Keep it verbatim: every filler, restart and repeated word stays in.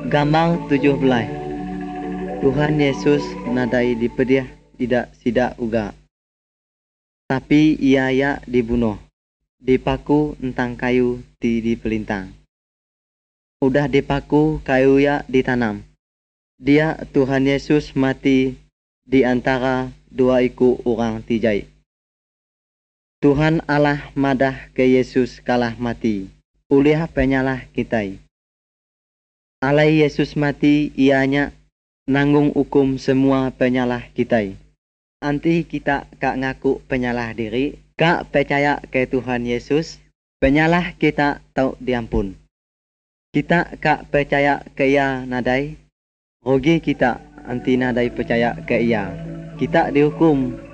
Gambar tujuh belas. Tuhan Yesus nadai dipediah tidak sidak uga. Tapi ia ya dibunuh, dipaku entang kayu di dipelintang. Udah dipaku kayu ya ditanam. Dia Tuhan Yesus mati di antara dua iku orang tijai. Tuhan Allah madah ke Yesus kalah mati, uliah penyalah kita. Allah Yesus mati ianya nanggung hukum semua penyalah kita. Anti kita kak ngaku penyalah diri, kak percaya ke Tuhan Yesus, penyalah kita tahu diampun. Kita kak percaya ke ia nadai, rugi kita anti nadai percaya ke ia. Kita dihukum